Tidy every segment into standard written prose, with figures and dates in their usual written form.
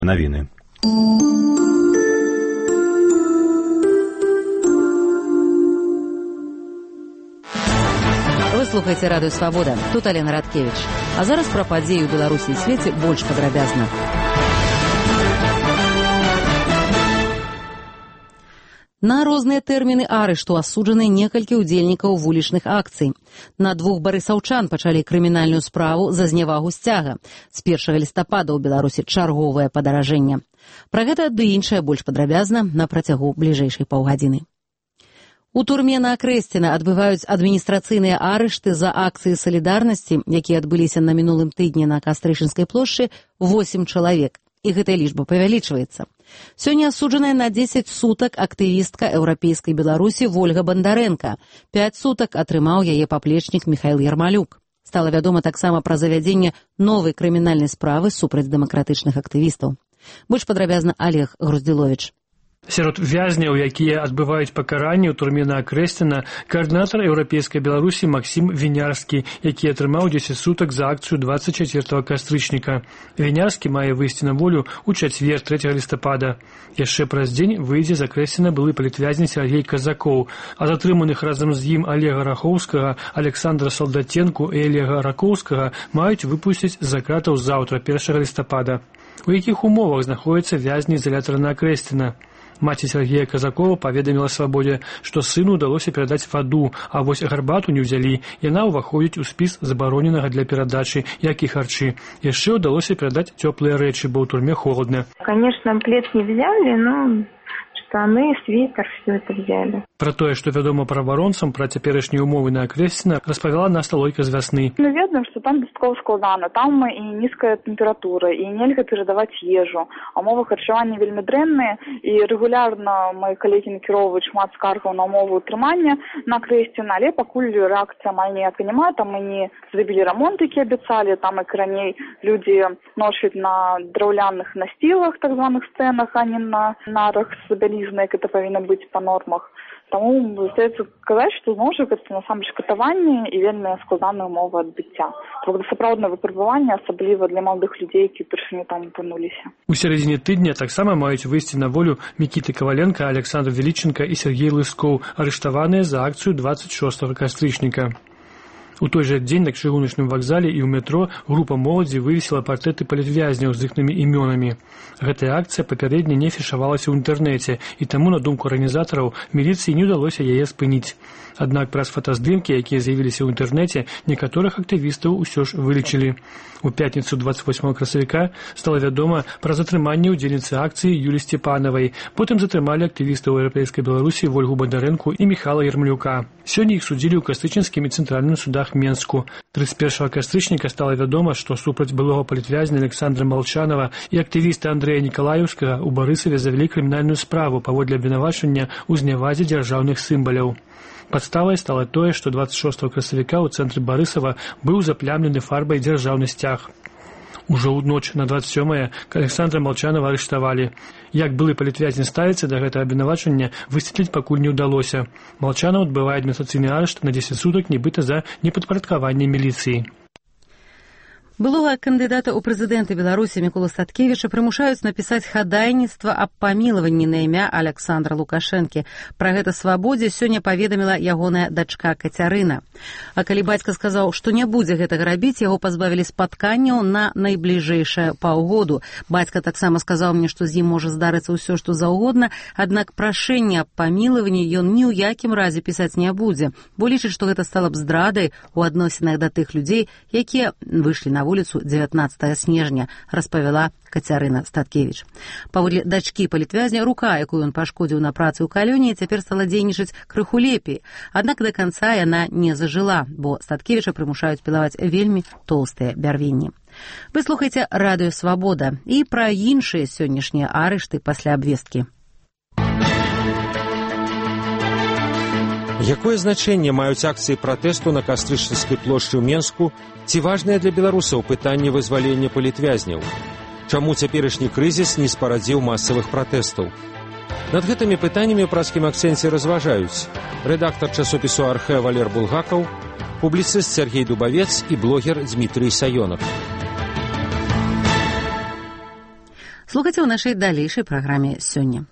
Навіны. Вы слухаеце радыё «Свабода». Тут Алена Радкевіч. А зараз пра падзеі ў Беларусі і свеце больш падрабязна. На розныя тэрміны арышту асуджаны некалькі ўдзельнікаў вулічных акцый. На 2 барысаўчан пачалі крымінальную справу за знявагу сцяга. З 1 лістапада ў Беларусі чарговае падаражэнне. Пра гэта ды іншае больш падрабязна на працягу бліжэйшай паўгадзіны. У турме на Акрэсціна адбываюць адміністрацыйныя арышты за акцыі салідарнасці, якія адбыліся на мінулым тыдні на Кастрычынскай плошчы, 8 чалавек. І гэтая лічба павялічваецца. Сёння асуджаная на 10 сутак актывістка еўрапейскай Беларусі Вольга Бандарэнка. 5 сутак атрымаў яе паплечнік Міхаіл Ярмалюк. Стала вядома таксама пра завядзенне новай крымінальнай справы супраць дэмакратычных актывістаў. Больш падрабязна Олег Груздзіловіч. Сярод вязняў, якія адбываюць пакаранне ў турме на Акрэсціна, каардынатар еўрапейскай Беларусі Максім Вінярскі, які атрымаў 10 сутак за акцыю 24 кастрычніка. Вінярскі мае выйсці на волю ў чацвер 3 лістапада. Яшчэ праз дзень выйдзе з Акрэсціна былы палітвязень Сергей Казакоў, а затрыманых разам з ім Олега Рахоўскага, Александра Салдатенку і Олега Ракоўскага маюць выпусціць з-за кратаў заўтра 1 лістапада. У якіх умовах знаходзяцца вязні изалятара на Акрэсціна? Маці Сергея Казакова паведаміла «Свабодзе», што сыну ўдалося перадаць ваду, а вось гарбату не ўзялі. Яна ўваходзіць у спіс забароненага для перадачы, як і харчы. Яшчэ ўдалося перадаць цёплыя рэчы, бо ў турме холодна. Конечно, плед не взяли, но штаны, свитер, все это взяли. Пра тое, што вядома праваабаронцам пра цяперашнія ўмовы на Акрэсціна, распавяла Наста Лойка з вясны. Ведаем, што там дастаткова складана. Там і нізкая тэмпература, і нельга перадаваць ежу. А умовы харчавання вельмі дрэнныя, і рэгулярна мои калегі накіроўваюць шмат скаргаў на умовы ўтрымання на Акрэсціна, але пакуль рэакцыя амаль ніякай няма. Там мы не зрабілі рамонт, які абяцалі, там як раней людзі носяць на драўляных насцілах, так званых сцэнах, а не на нарах з бялізнай, як это павінна быць па нормах. Таму застаецца сказаць, што зноў жа гэта насамрэч катаванне і вельмі складаныя умовы адбыцця. Гэта сапраўднае выпрабаванне, асабліва для маладых людзей, які упершыню там апынуліся. У сярэдзіне тыдня таксама маюць выйсці на волю Мікіта Каваленка, Александр Веліченка і Сергей Лыскоў, арыштаваныя за акцыю 26 кастрычніка. У той жа дзень на чыгуначным вакзале і ў метро група моладзі вывесіла партрэты палітвязняў з іхнымі імёнамі. Гэтая акцыя папярэдне не фішавалася ў інтэрнэце, і таму, на думку арганізатараў, міліцыі не ўдалося яе спыніць. Аднак праз фотаздымкі, якія з'явіліся ў інтэрнэце, некаторых актывістаў усё ж вылічылі. У пятніцу 28 красавіка стала вядома пра затрыманне ўдзельніцы акцыі Юлі Сцепанавай. Потым затрымалі актывістаў еўрапейскай Беларусі Вольгу Бандарэнку і Міхала Ярмалюка. Сёння іх судзілі ў Кастрычынскім і цэнтральным судах Менску. 31 кастрычніка стала вядома, што супраць былога палітвязня Александра Малчанова і актывіста Андрэя Нікалаеўскага ў Барысаве завялі крымінальную справу паводле абвінавачання ў знявазе дзяржаўных сімваляў. Падставай стала тое, што 26 красавіка ў цэнтры Барысава быў заплямлены фарбай дзяржаўны сцяг. Ужо ў ноч на 27-е Александра Малчанова арыштавалі. Як былы палітвязень ставіцца да гэтага абвінавачання, высветліць пакуль не ўдалося. Малчанов адбывае адміністрацыйны арышт на 10 сутак нібыта за непадпарадкаванне міліцыі. Былога кандыдата ў прэзідэнты Беларусі Міколу Статкевіча прымушаюць напісаць хадайніцтва аб памілаванні на імя Александра Лукашэнкі. Пра гэта «Свабодзе» сёння паведаміла ягоная дачка Кацярына. А калі бацька сказаў, што не будзе гэтага рабіць, яго пазбавілі спатканняў на найбліжэйшае паўгоду. Бацька таксама сказаў мне, што з ім можа здарыцца ўсё, што заўгодна, аднак прашэнне аб памілаванні ён ні ў якім разе пісаць не будзе, бо лічыць, што гэта стала б здрадай у адносінах да тых людзей, якія выйшлі на вуліцу 19 снежня, распавяла Кацярына Статкевіч. Паводле дачкі палітвязня, рука, якую ён пашкодзіў на працы ў калоніі, цяпер стала дзейнічаць крыху лепей. Аднак да канца яна не зажыла, бо Статкевіча прымушаюць пілаваць вельмі тоўстыя бярвенні. Вы слухаеце радыё «Свабода» і пра іншыя сённяшнія арышты пасля абвесткі. Якое значэнне маюць акцыі пратэсту на Кастрычынскай плошчы ў Менску, ці важнае для беларусаў пытанне вызвалення палітвязняў? Чаму цяперашні крызіс не спарадзіў масавых пратэстаў? Над гэтымі пытаннямі ў празкім акцэнце разважаюць рэдактар часопісу «Архэ» Валер Булгакаў, публіцыст Сергей Дубавец і блогер Дмітрый Саёнак. Слухайце ў нашай далейшай праграме сёння.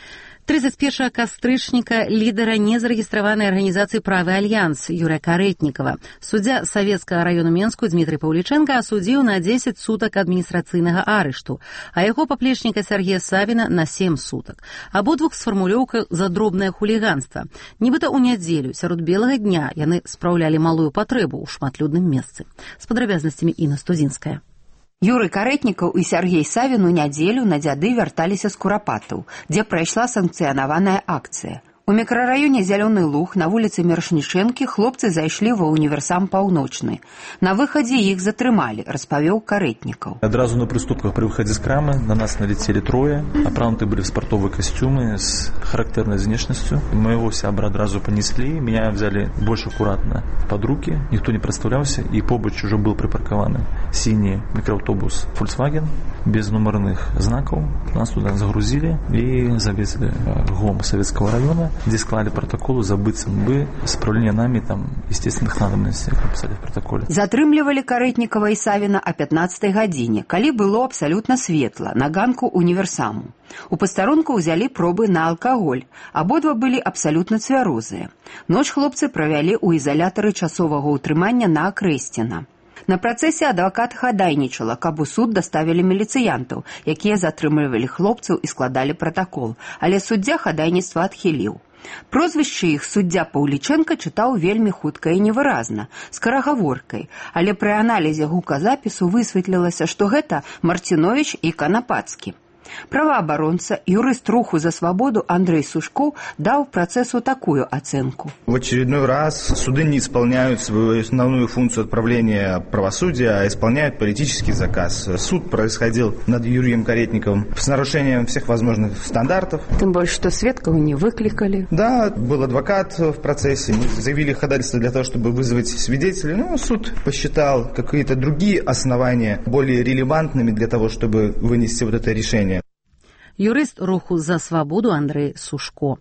31 кастрычніка лідара незарэгістраванай арганізацыі «Правы альянс» Юрыя Карэтнікава суддзя Савецкага раёну Менску Дмітрый Паўлічэнка асудзіў на 10 сутак адміністрацыйнага арышту, а яго паплечніка Сергея Савіна на 7 сутак. Абодвух з фармулёўкай за дробнае хуліганства. Нібыта ў нядзелю сярод белага дня яны спраўлялі малую патрэбу ў шматлюдным месцы. З падрабязнасцямі Інна Студзінская. Юрый Карэтнікаў і Сергей Савін у нядзелю на дзяды вярталіся з Курапатаў, дзе прайшла санкцыянаваная акцыя. У мікрараёне Зялёны Луг на вуліцы Мершнічэнкі хлопцы зайшлі ва універсам Паўночны. На выхадзе іх затрымалі, распавёў Карэтнікаў. Адразу на прыступках при выходе з крамы на нас налетели трое. Апрануты были в спортовые костюмы с характерной внешностью. Моего сябра одразу понесли. Меня взяли больше аккуратно под руки. Никто не представлялся. И побач уже был припаркован синий микроавтобус Volkswagen без номерных знаков. Нас туда загрузили и завезли в ГОМ Советского района, где склали протокол за быццам бы справлення нами там естественных надобностей, как написали в протоколе. Затрымлівалі Карэтнікава і Савіна о 15 гадзіне, калі было абсалютна светла, на ганку універсаму. У пастарунку ўзялі пробы на алкаголь. Абодва былі абсалютна цвярозыя. Ноч хлопцы правялі ў ізалятары часовага ўтрымання на Акрэсціна. На працэсе адвакат хадайнічала, каб у суд даставілі міліцыянтаў, якія затрымлівалі хлопцаў і складалі протакол, але суддзя хадайніцтва адхіліў. Прозвішча іх суддзя Паўлічэнка чытаў вельмі хутка і невыразна, скарагаворкай, але пры аналізе гуказапісу высветлілася, што гэта Марціновіч і Канапацкі. Правоабаронца, юрыст руху за свободу Андрей Сушков дал процессу такую оценку. В очередной раз суды не исполняют свою основную функцию отправления правосудия, а исполняют политический заказ. Суд происходил над Юрием Карэтниковым с нарушением всех возможных стандартов. Тем более, что свидков не выкликали. Да, был адвокат в процессе, мы заявили ходатайство для того, чтобы вызвать свидетелей, но суд посчитал какие-то другие основания более релевантными для того, чтобы вынести вот это решение. Юрыст руху за свабоду Андрэй Сушко.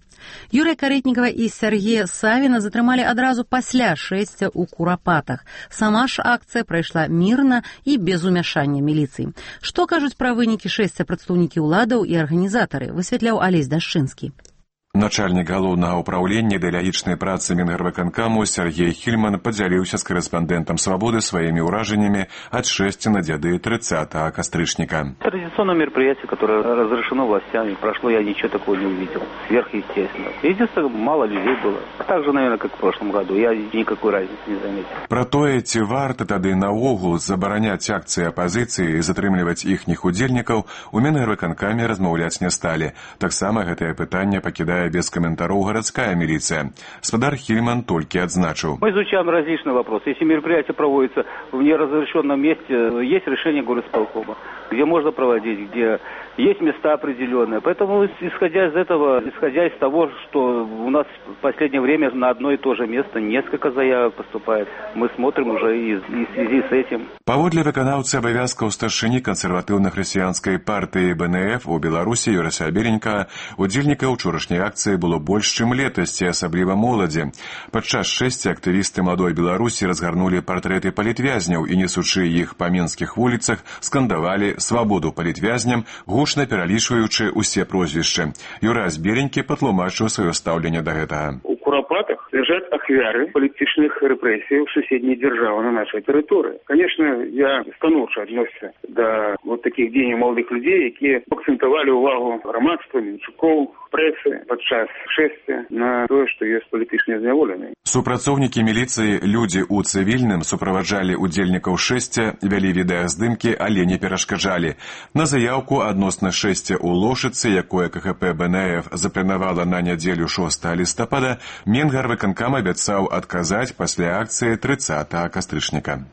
Юрыя Карэтнікава і Сергея Савіна затрымалі адразу пасля шэсця ў Курапатах. Сама ж акцыя прайшла мірна і без умяшання міліцыі. Што кажуць пра вынікі шэсця прадстаўнікі ўладаў і арганізатары, высвятляў Алесь Дашчынскі. Начальник галоўнага ўправлення ідэалагічнай працы Мінгарвыканкаму Сергей Хільман подзяліўся з корэспондентам «Свободы» своими уражениями от шэсця на дзяды 30 кастрычніка. Традиционное мероприятие, которое разрешено властями, прошло, я ничего такого не увидел. Сверхъестественно. Единственное, мало людей было. Так же, наверное, как в прошлом году. Я никакой разницы не заметил. Про тое, ці варта тады наогул забараняць акцыі апазіцыі і затрымліваць іхніх удзельнікаў, у Мінгарвыканкаме размаўляць не сталі. Таксама гэтае пытанне пакідае без комментароў городская милиция. Спадар Хильман только отзначил. Мы изучаем различные вопросы. Если мероприятие проводится в неразрешенном месте, есть решение горосполкома, где можно проводить, где есть места определенные. Поэтому, исходя из этого, исходя из того, что у нас в последнее время на одно и то же место несколько заявок поступает, мы смотрим уже и в связи с этим. Паводле выканаўцы абавязкаў старшыні кансерватыўна-хрысціянскай партыі БНФ у Беларусі Юрася Абеленька удзельнікаў учорашняй акцыі было больш, чым летасці, асабліва моладзі. Падчас шэсця актывісты маладой Беларусі разгарнулі партрэты палітвязняў і, несучы іх па менскіх вуліцах, скандавалі «Свабоду палітвязням», гучна пералічваючы усе прозвішчы. Юрась Беленькі патлумачыў сваё стаўленне да гэтага. У Курапатах лежат ахвяры политичных репрессий в соседней державе на нашей территории. Конечно, я станоўча относится до вот таких дзеянняў молодых людей, которые акцентовали увагу громадства, менчуков, прессы подчас шэсця на то, что есть политично зняволены. Супрацоўнікі міліцыі, людзі ў цывільным суправаджалі удзельнікаў шэсця, вялі відэаздымкі, але не перашкаджалі. На заяўку адносна шэсця ў Лошыцы, якое КХП БНФ запланавала на нядзелю 6 лістапада, Мінгарвыканкам абяцаў адказаць пасля акцыі 30 кастрычніка.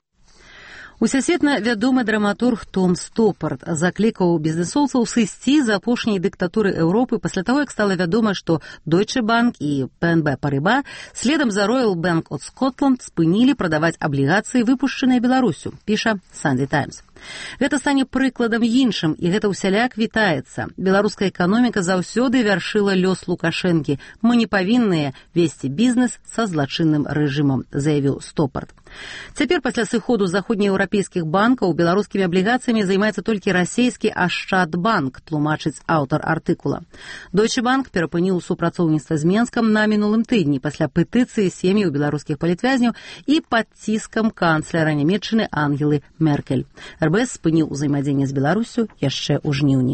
Усесветна вядомы драматург Том Стоппард заклікаў бізнесоўцаў сысці з апошняй дыктатуры Еўропы пасля таго, як стала вядома, што Deutsche Bank і ПНБ Париба следам за Royal Bank of Scotland спынілі прадаваць аблігацыі, выпушчаныя Беларусю, піша Sunday Times. Гэта стане прыкладам іншым, і гэта ўсяляк вітаецца. Беларуская эканоміка заўсёды вяршыла лёс Лукашэнкі. Мы не павінныя весці бізнес са злачынным рэжымам, заявіў Стопарт. Цяпер пасля сыходу заходнееўрапейскіх банкаў беларускімі аблігацыямі займаецца толькі расійскі Ашчадбанк, тлумачыць аўтар артыкула. Deutsche Bank перапыніў супрацоўніцтва з Менскам на мінулым тыдні пасля петыцыі сем'яў беларускіх палітвязняў і пад ціскам канцляра Нямецчыны Ангелы Меркель. РБС спыніў узаемадзеянне з Беларуссю яшчэ ў жніўні.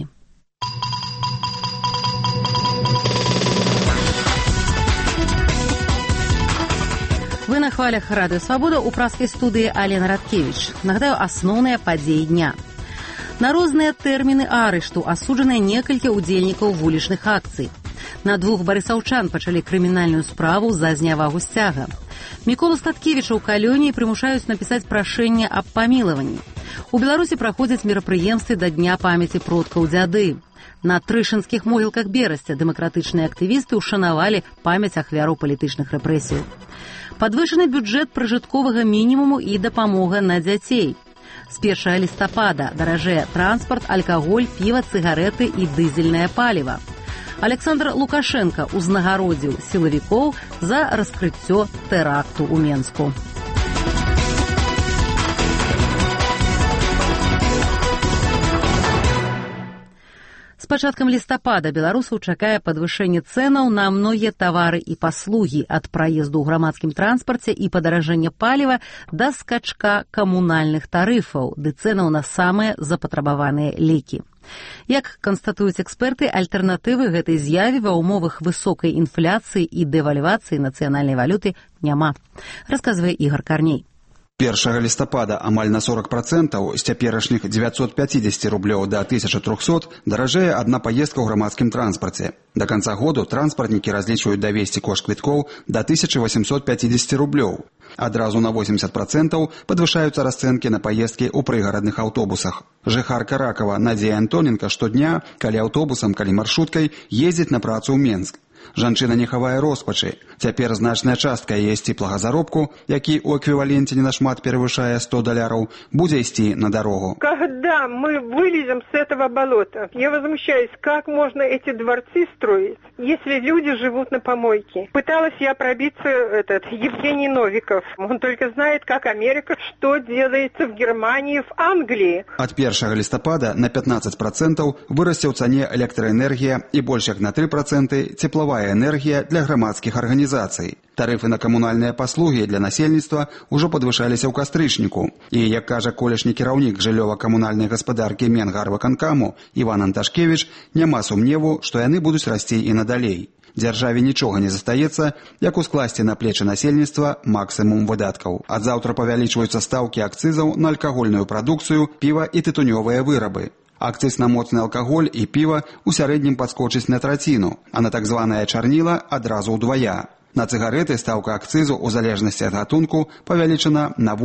Вы на хвалях Радыё Свабода, у праскай студыі Алена Радкевіч. Нагадаю, асноўныя падзеі дня. На розныя тэрміны арышту асуджаныя некалькі ўдзельнікаў вулічных акцый. На 2 барысаўчан пачалі крымінальную справу за знявагу сцяга. Міколу Статкевіча ў калоніі прымушаюць напісаць прашэнне аб памілаванні. У Беларусі праходзяць мерапрыемствы да Дня памяці продкаў дзяды. На трышынскіх могілках Берасця дэмакратычныя актывісты ушанавалі памяць ахвяраў палітычных рэпрэсій. Падвышаны бюджэт пражытковага мінімуму і дапамога на дзяцей. З 1 лістапада даражэе транспарт, алкаголь, піва, цыгарэты і дызельнае паліва. Александр Лукашенко узнагародзіў сілавікоў за раскрыццё тэракту ў Менску. З пачаткам лістапада беларусаў чакае падвышэнне цэнаў на многія тавары і паслугі, ад праезду ў грамадскім транспарце і падаражэння паліва да скачка камунальных тарыфаў, ды цэнаў на самыя запатрабаваныя лекі. Як канстатуюць эксперты, альтэрнатывы гэтай з'яве ва ўмовах высокай інфляцыі і дэвальвацыі нацыянальнай валюты няма, расказвае Ігор Карней. 1 лістапада амаль на 40% з цяперашніх 950 рублёў да 1300 даражэе адна паездка ў грамадскім транспарце. Да канца году транспартнікі разлічваюць давесці кошт квіткоў да 1850 рублёў. Адразу на 80% падвышаюцца расцэнкі на паездкі ў прыгарадных аўтобусах. Жыхарка Ракава Надзея Антоненка штодня, калі аўтобусам, калі маршруткай, ездзіць на працу ў Менск. Жанчына не хавае роспачы. Цяпер значная частка яе сціплага заробку, які ў эквіваленце не нашмат перавышае $100, будзе ісці на дорогу. Когда мы вылезем с этого болота, я возмущаюсь, как можно эти дворцы строить, если люди живут на помойке. Пыталась я пробиться Евгений Новиков. Он только знает, как Америка, что делается в Германии, в Англии. От 1 лістапада на 15% вырасце ў цане электраэнергія і больш як на 3% цеплавая энергія для грамадскіх арганізацый. Тарыфы на камунальныя паслугі для насельніцтва ўжо падвышаліся ў кастрычніку. І, як кажа колішні кіраўнік жыллёва-камунальнай гаспадаркі Менгарвыканкаму Іван Анташкевіч, няма сумневу, што яны будуць расці і надалей. Дзяржаве нічога не застаецца, як ускласці на плечы насельніцтва максімум выдаткаў. Ад заўтра павялічваюцца стаўкі акцызаў на алкагольную прадукцыю, піва і тытунёвыя вырабы. Акциз на моцны алкаголь і піва у сярэднім падскочыць на траціну, а на так званае чарніла адразу ўдвая. На цыгарэты стаўка акцызу ў залежнасці ад гатунку павялічана на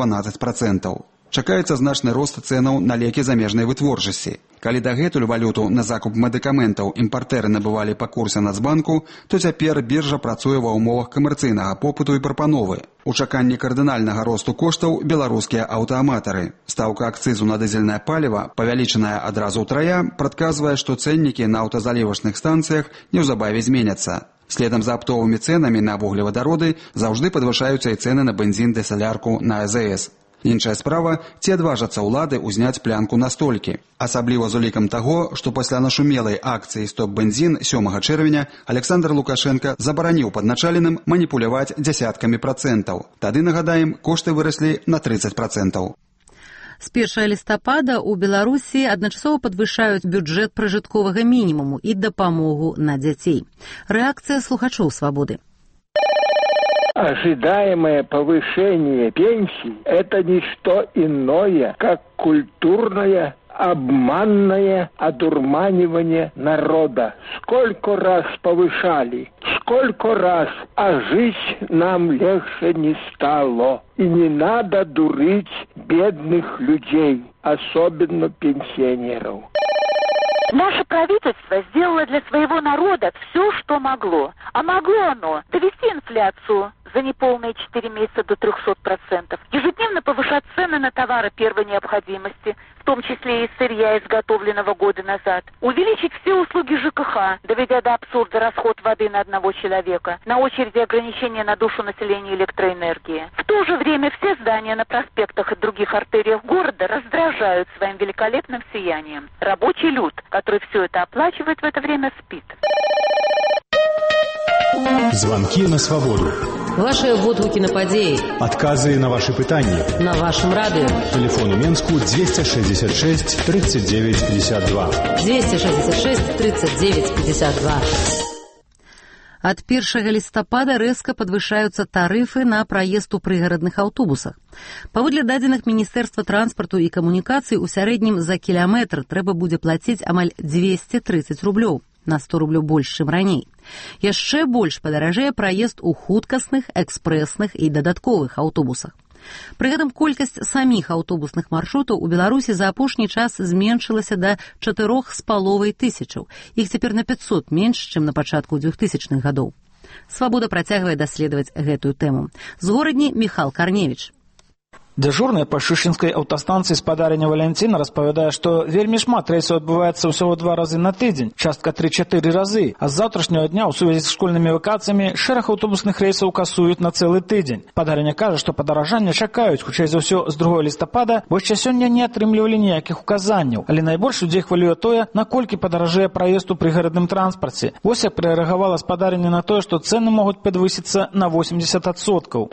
8-12%. Чакаецца значны рост цэнаў на лекі замежнай вытворчасці. Калі дагэтуль валюту на закуп медыкаментаў імпартэры набывалі па курсе Нацбанку, то цяпер біржа працуе ва ўмовах камерцыйнага попыту і прапановы. У чаканні кардынальнага росту коштаў беларускія аўтааматары. Стаўка акцызу на дызельнае паліва, павялічаная адразу ўтрая, прадказвае, што цэннікі на аўтазалівачных станцыях неўзабаве зменяцца. Следам за аптовымі цэнамі на вуглевадароды заўжды падвышаюцца і цэны на бензін ды салярку на АЗС. Іншая справа, ці адважацца ўлады ўзняць плянку настолькі. Асабліва з улікам таго, што пасля нашумелай акцыі «Стоп-бензін» 7 чэрвеня Александр Лукашенко забараніў падначаленым маніпуляваць дзясяткамі процентаў. Тады, нагадаем, кошты выраслі на 30%. З 1 лістапада ў Беларусі адначасова падвышаюць бюджэт пражытковага мінімуму і дапамогу на дзяцей. Рэакцыя слухачоў «Свабоды». Ожидаемое повышение пенсий – это не что иное, как культурное, обманное одурманивание народа. Сколько раз повышали, сколько раз, а жить нам легче не стало. И не надо дурить бедных людей, особенно пенсионеров. Наше правительство сделало для своего народа все, что могло. А могло оно довести инфляцию, за неполные 4 месяца до 300%. Ежедневно повышать цены на товары первой необходимости, в том числе и сырья, изготовленного года назад. Увеличить все услуги ЖКХ, доведя до абсурда расход воды на одного человека. На очереди ограничения на душу населения электроэнергии. В то же время все здания на проспектах и других артериях города раздражают своим великолепным сиянием. Рабочий люд, который все это оплачивает в это время, спит. Звонки на свободу. Ваши водгуки на подеи. Адказы на ваши пытанні. На вашем радио. Телефон у Менску 266 39 52. 266 39 52. От 1 лістапада рэзка падвышаюцца тарыфы на праезд у прыгарадных аўтобусах. Паводле дадзеных Міністэрства транспарту і камунікацый, у сярэднім за кіламетр трэба будзе плаціць амаль 230 рублёў, на 100 рублёў больш, чым раней. Яшчэ больш падаражэе праезд у хуткасных, экспрэсных і дадатковых аўтобусах. Пры гэтым колькасць саміх аўтобусных маршрутаў у Беларусі за апошні час зменшылася да 4,5 тысячаў. Іх цяпер на 500 менш, чым на пачатку 2000-х гадоў. Свабода працягвае даследаваць гэтую тэму. З горадні Міхал Карневіч. Дзяжурная па Шышынскай аўтастанцыі спадарыня Валянціна распавядае, што вельмі шмат рэйсаў адбываецца ўсяго 2 разы на тыдзень, частка 3-4 разы, а з заўтрашняга дня ў сувязі з школьнымі вакацыямі шэраг аўтобусных рэйсаў касуюць на цэлы тыдзень. Спадарыня кажа, што падаражанне чакаюць, хутчэй за ўсё, з 2 лістапада, бо яшчэ сёння не атрымлівалі ніякіх указанняў, але найбольш людзей хвалюе тое, наколькі падаражэе праезд у прыгарадным транспарце. Вось як прарэагавала спадарыня на тое, што цэны могуць падвысіцца на 80%.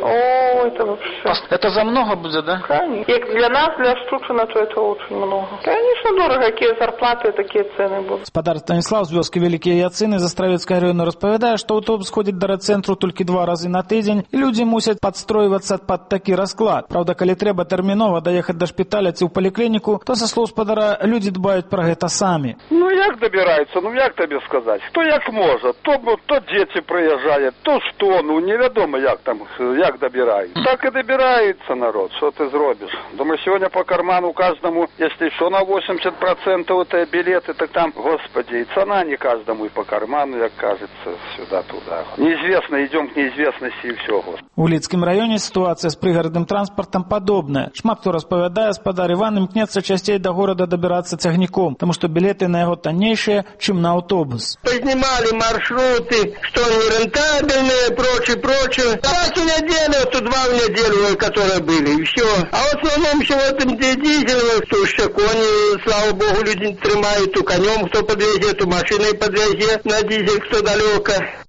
Это за много будет, да? Конечно. И для нас, для Штучина, то это очень много. Конечно, дорого. Какие зарплаты, такие цены будут. Спадар Станіслав з вёскі Вялікія Яцыны Застравецкага раёну распавядае, што аўтобус ходзіць да райцэнтру толькі 2 разы на тыдзень, і людзі мусяць падстройвацца пад такі расклад. Праўда, калі трэба тэрмінова даехаць да шпіталя ці ў паліклініку, то, са слоў спадара, людзі дбаюць пра гэта самі. Ну, як дабіраюцца? Ну, як табе сказаць? Хто як можа? То дзеці прыязджае, то што? Ну, невядома, як там, як дабіраюць. Так і дабіраецца народ. Што ты зробіш? Думаю, сегодня по карману каждому, если что на 80% это билеты, так там, господи, и цена не каждому и по карману, как кажется, сюда-туда. Неизвестно, идем к неизвестности и все. У Лідскім раёне ситуация с прыгарадным транспортом подобная. Шмат хто распавядае, спадар Іван імкнецца часцей до города добираться цягніком, потому что билеты на его тоннейшие, чем на автобус. Поднимали маршруты, что они рентабельные, прочее. Раз в неделю, то 2 в неделю, которые были, и все. А в основном все в этом дизель, то что кони, слава богу, люди тримают, то конем кто подвезет, то машиной подвезет на дизель, кто далеко.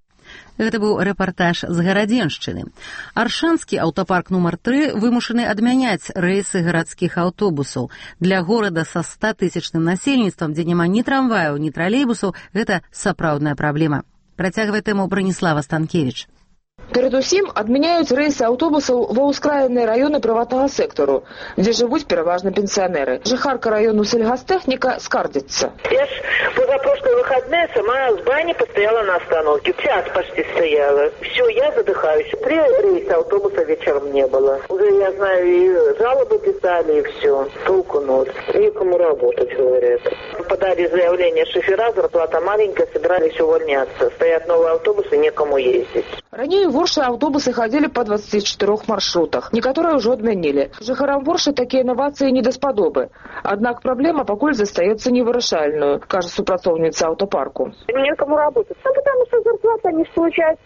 Гэта быў рэпартаж з Гарадзеншчыны. Аршанскі аўтапарк нумар 3 вымушаны адмяняць рэйсы гарадскіх аўтобусаў. Для горада са 100-тысячным насельніцтвам, дзе няма ні трамваяў, ні тралейбусаў, гэта сапраўдная праблема. Працягвае тэму Браніслава Станкевіч. Перадусім адмяняюць рэйсы аўтобусаў ва ўскраінныя раёны прыватнага сектару, дзе жывуць пераважна пенсіянеры. Жыхарка раёну сельгастэхніка скардзіцца. Я ж позапрошлые выходные сама в бане постояла на остановке. Час почти стояла. Все, я задыхаюсь. 3 рейса автобуса вечером не было. Уже, я знаю, и жалобы писали, и все. Толку ноль. Некому работать, говорят. Подали заявление шофера, зарплата маленькая, собирались увольняться. Стоят новые автобусы, некому ездить. Ранее Воршы аўтобусы ходили по 24 маршрутах. Некоторые уже адмянілі. Жыхарам Воршы такие инновации не даспадобы. Однако проблема пакуль застаецца невырашальную, кажа супрацоўніца аўтопарку. Некому работать. Ну, потому что зарплата они получают,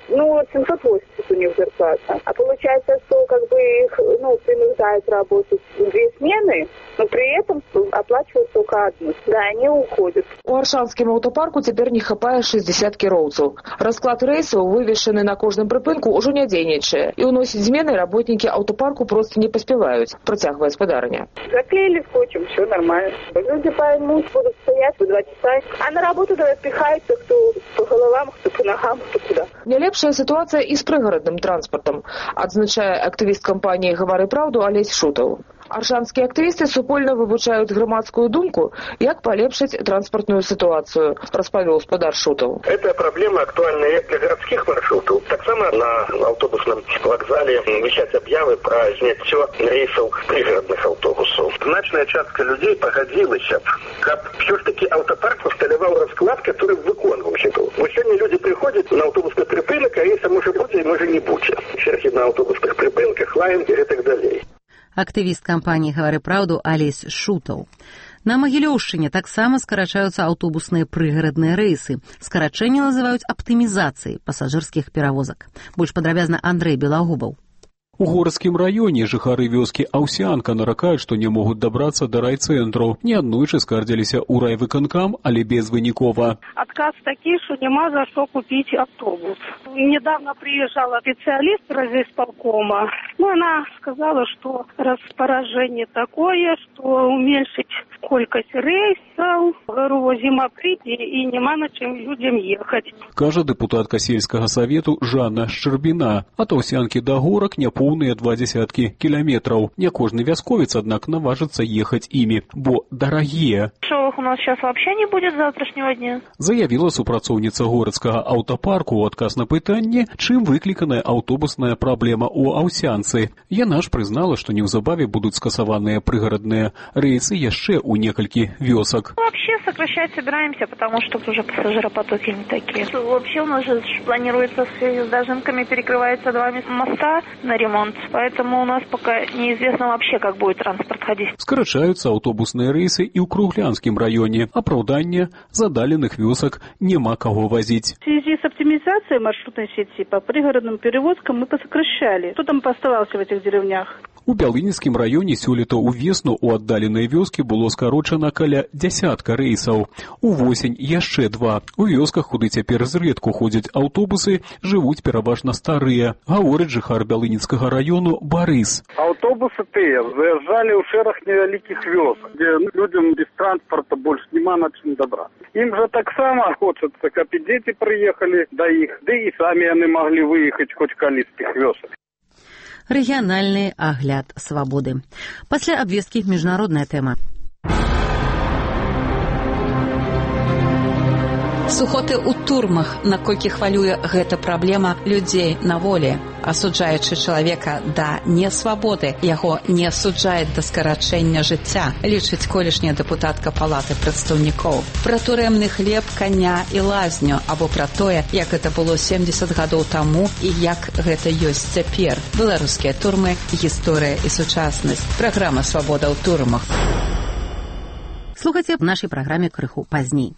780 у них зарплата. А получается, что как бы их, принуждают работать 2 смены, но при этом оплачивают только одну. Да, они уходят. У Аршанскім аўтопарку цяпер не хапае 60 кіроўцаў. Расклад рэйсаў, вывешаны на кожным прыпынку, ўжо не дзейнічае. І ўносіць змены работнікі аўтопарку просто не паспяваюць, працягвае спадарыня. Заклеили скотчем, все нормально. Люди поймут, будут стоять по 2 часа. А на работу пихаются, кто по головам, кто по ногам, кто куда. Не лепшая ситуация и с прыгарадным транспортом, адзначае актывіст кампаніі «Гавары праўду» Алесь Шутаў. Аршанскія актывісты супольна вывучаюць грамадскую думку, як палепшыць транспартную ситуацию, распавёў спадар Шутаў. Эта проблема актуальна як для городских маршрутов, так само на автобусном вокзале висят объявы про зняццё рейсов пригородных автобусов. Значная частка людей погодилася, как все ж таки автопарк усталявал расклад, который выконывался. Вот сегодня люди приходят на автобусный припынок, а рейса может быть и может не быть. Черги на Актывіст кампаніі «Гавары праўду» Алесь Шутаў. На Магілёўшчыне таксама скарачаюцца аўтобусныя прыгарадныя рэйсы. Скарачэнне называюць аптымізацыяй пасажырскіх перавозак. Больш падрабязна Андрэй Белагубаў. У городскім раёне жыхары вёскі Аўсянка наракаюць, што не могуць дабрацца да райцэнтру. Неаднойчы скардзіліся ў райвыканкам, але безвынікова. Адказ такі, што няма за што купіць автобус. Недавно приезжала специалист райисполкома. Она сказала, что распоряжение такое, что уменьшить колькость рейсов. Говорю, зима прийде и нема на чым людям ехать. Кажа дэпутатка сельскага савету Жанна Шчэрбіна. Ад Аўсянкі да горак няпоўныя 20 кілометраў. Не кожны вясковец, аднак, наважыцца ехаць імі, бо дарагія. Что у нас сейчас вообще не будет завтрашнего дня? Заявіла супрацоўніца горадскага аўтапарку ў адказ на пытанне, чым выкліканая аўтобусная праблема ў Аўсянцы. Яна ж прызнала, што неўзабаве будуць скасаваныя прыгарадныя рэйсы яшчэ ў некалькі вёсак. Вообще сокращать собираемся, потому что уже пассажиропотоки не такие. Вообще у нас же планируется в связи с дождинками перекрывается 2 моста на ремонт, поэтому у нас пока неизвестно вообще, как будет транспорт ходить. Скарачаюцца аўтобусныя рэйсы і ў Круглянскім раёне. Апраўдання задаленых вёсак няма каго возить. В связи с оптимизацией маршрутной сети по пригородным перевозкам мы посокращали. Кто там оставался в этих деревнях? У Бялынінскім раёне сёлета ўвесну ў аддаленыя вёскі было скарочана каля 10 рэйсаў. Увосень яшчэ 2. У вёсках, куды цяпер зрэдку ходзяць аўтобусы, жывуць пераважна старыя, гаворыць жыхар Бялынінскага раёну Барыс. Аўтобусы тыя заязджалі ў шэраг невялікіх вёсак, дзе людям без транспорта больш няма на чым дабрацца. Ім жа таксама хочацца, каб і дзеці прыехалі да іх, ды і самі яны маглі выехаць хоць калі з тых вёсак. Рэгіянальны агляд свабоды. Пасля абвесткі міжнародная тэма. Сухоты ў турмах, наколькі хвалюе гэта праблема людзей на волі. Асуджаючы чалавека да несвабоды, яго не асуджаюць да скарачэння жыцця, лічыць колішняя дэпутатка палаты прадстаўнікоў. Пра турэмны хлеб, каня і лазню, або пра тое, як гэта было 70 гадоў таму і як гэта ёсць цяпер. Беларускія турмы, гісторыя і сучаснасць. Праграма «Свабода ў турмах». Слухайце в нашай праграме крыху пазней.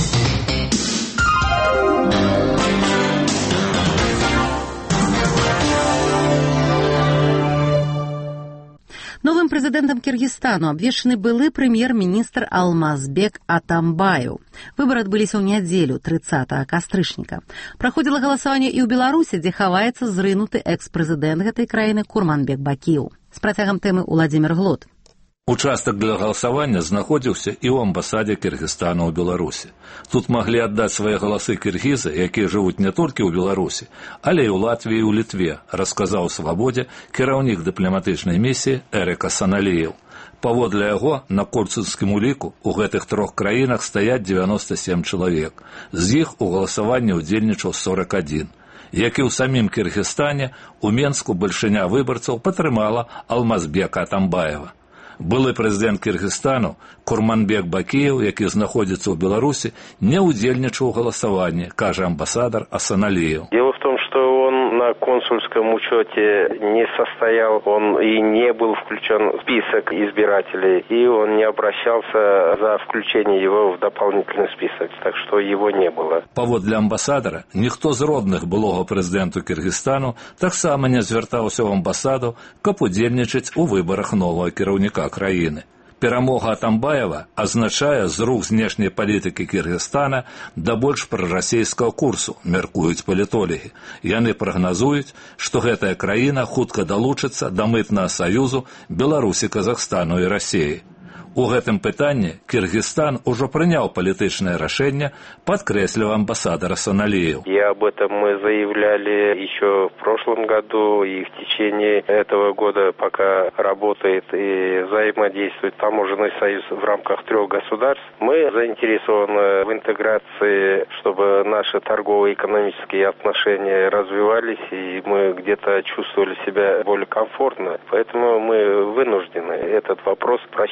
Новым прэзідэнтам Кіргізстану абвешчаны былы прэм'ер-міністр Алмазбек Атамбаев. Выбары адбыліся ў нядзелю, 30 кастрычніка. Праходзіла галасаванне і ў Беларусі, дзе хаваецца зрынуты экс-прэзідэнт гэтай краіны Курманбек Бакіев. З працягам тэмы Уладзімір Глот. Участак для галасавання знаходзіўся і ў амбасадзе Кіргізстана ў Беларусі. Тут маглі аддаць свае галасы кіргізы, якія жывуць не толькі ў Беларусі, але і ў Латвіі і ў Літве, расказаў «Свабодзе» кіраўнік дыпламатычнай місіі Эрік Асаналіеў. Паводле яго, на консульскім уліку ў гэтых 3 краінах стаяць 97 чалавек. З іх у галасаванні ўдзельнічаў 41. Як і ў самім Кіргізстане, у Менску бальшыня выбарцаў падтрымала Алмазбека Атамбаева. Былы прэзідэнт Кіргізстану Курманбек Бакіев, які знаходзіцца ў Беларусі, не ўдзельнічаў у галасаванні, кажа амбасадар Асаналіев. Дело в том, что он на консульском учете не состоял, он и не был включен в список избирателей, и он не обращался за включение его в дополнительный список, так что его не было. Паводле амбасадара, ніхто з родных былога прэзідэнту Кіргізстану таксама не звяртаўся ў амбасаду, каб удзельнічаць у выбарах новага кіраўніка краіны. Перамога Атамбаева азначае зрух знешняй палітыкі Кіргізстана да больш прарасійскага курсу, мяркуюць палітолагі. Яны прагназуюць, што гэтая краіна хутка далучыцца да мытнага саюзу Беларусі, Казахстану і Расіі. У гэтым пытанні Киргизстан уже принял палітычнае рашэнне, подкреслил амбассадор Асаналиев. И об этом мы заявляли еще в прошлом году, и в течение этого года, пока работает и взаимодействует таможенный союз в рамках 3 государств. Мы заинтересованы в интеграции, чтобы наши торгово-экономические отношения развивались, и мы где-то чувствовали себя более комфортно. Поэтому мы вынуждены этот вопрос просчитывать.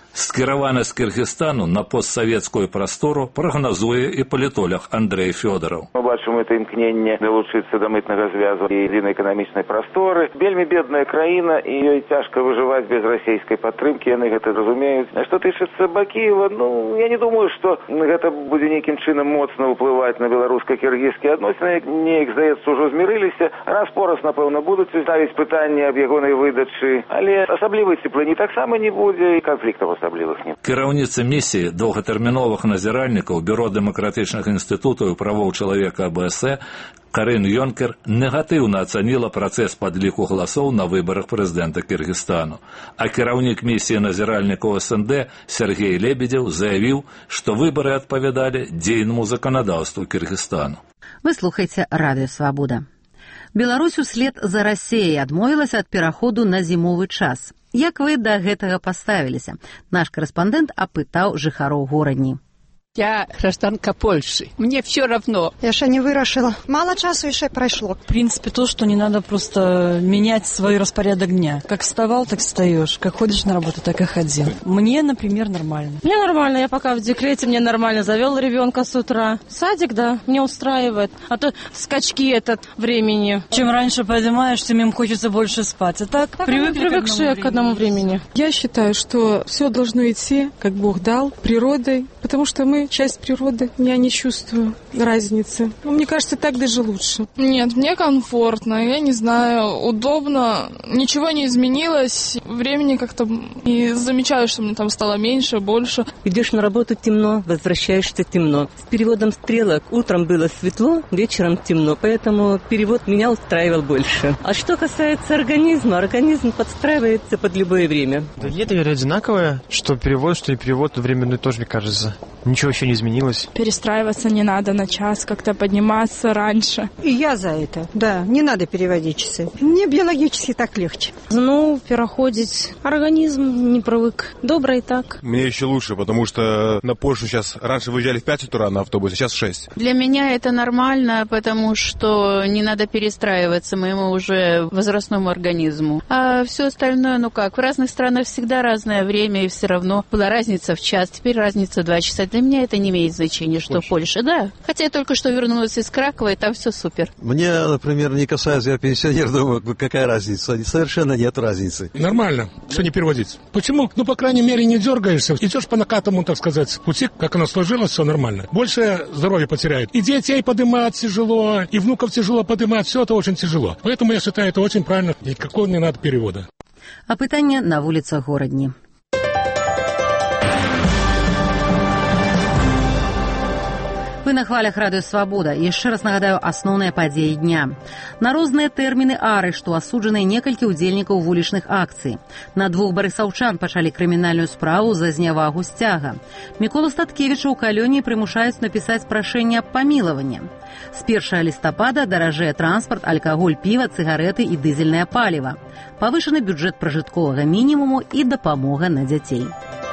Скіраванасць Кыргызстану на постсавецкую прастору прагназуе і палітолог Андрей Фёдоров. Мы бачым это імкненне далучыцца да мытнага звязу і единой эканамічнай прасторы. Вельмі бедная краіна, і ёй цяжка выжываць без расійскай падтрымкі, яны гэта разумеюць. А што тычыцца Бакіева, я не думаю, што гэта будзе нейкім чынам моцна ўплываць на беларуска-кіргізскія адносіны. Неяк, здаецца, ужо змірыліся. Раз-пораз, напэўна, будуць ставіць пытанне аб ягонай выдачы, але асаблівай цеплыні таксама не будзе, і канфліктаў асаблівых нет. Кіраўніца місіі доўгатэрміновых назіральнікаў Бюро дэмакратычных інстытутаў і правоў чалавека АБС Карин Йонкер негатыўна ацаніла працэс падліку галасоў на выбарах прэзідэнта Кыргызстану. А кіраўнік місіі назіральнікаў СНД Сергей Лебедзеў заявіў, што выбары адпавядалі дзейнаму заканадаўству Кыргызстану. Вы слухаеце Радыё Свабода. Беларусь услед за Расіяй адмовілася ад пераходу на зімовы час. Як вы да гэтага паставіліся? Наш корэспондэнт апытаў жыхароў горадні. Я гражданка Польши. Мне все равно. Я еще не вырашила. Мало часу еще прошло. В принципе, то, что не надо просто менять свой распорядок дня. Как вставал, так встаешь. Как ходишь на работу, так и ходи. Мне, например, нормально. Мне нормально. Я пока в декрете, мне нормально. Завел ребенка с утра. Садик, да, мне устраивает. А то скачки этот времени. Чем раньше поднимаешься, тем им хочется больше спать. А так привыкшие к одному времени. Я считаю, что все должно идти, как Бог дал, природой. Потому что мы часть природы, я не чувствую разницы. Мне кажется, так даже лучше. Нет, мне комфортно, я не знаю, удобно, ничего не изменилось, времени как-то и замечаю, что мне там стало меньше, больше. Идешь на работу темно, возвращаешься темно. С переводом стрелок утром было светло, вечером темно, поэтому перевод меня устраивал больше. А что касается организма, организм подстраивается под любое время. Да нет, наверное, одинаковое, что перевод, что и перевод временный тоже, мне кажется. Ничего еще не изменилось. Перестраиваться не надо на час, как-то подниматься раньше. И я за это. Да, не надо переводить часы. Мне биологически так легче. Переходить организм не привык. Добро и так. Мне еще лучше, потому что на Польшу сейчас раньше выезжали в 5 утра на автобусе, сейчас в 6. Для меня это нормально, потому что не надо перестраиваться моему уже возрастному организму. А все остальное, в разных странах всегда разное время, и все равно была разница в час, теперь разница в 2 часа. Для меня это не имеет значения, что Польша, да. Хотя я только что вернулась из Кракова, и там все супер. Мне, например, не касается, я пенсионер, думаю, какая разница? Совершенно нет разницы. Нормально, что не переводить. Почему? По крайней мере, не дергаешься. Идешь по накатому, так сказать, пути, как оно сложилось, все нормально. Больше здоровья потеряет. И детей поднимать тяжело, и внуков тяжело поднимать, все это очень тяжело. Поэтому я считаю, это очень правильно, никакого не надо перевода. Апытанне на вуліцах горадні. Вы на хвалях Радыё Свабода. Яшчэ раз нагадаю асноўныя падзеі дня. На розныя тэрміны арышту асуджаныя некалькі ўдзельнікаў вулічных акцый. На 2 барысаўчан пачалі крымінальную справу за знявагу сцяга. Міколу Статкевіча ў калоніі прымушаюць напісаць прашэнне аб памілаванні. З 1 лістапада даражэе транспарт, алкаголь, піва, цыгарэты і дызельнае паліва. Павышаны бюджэт пражытковага мінімуму і дапамога на дзяцей.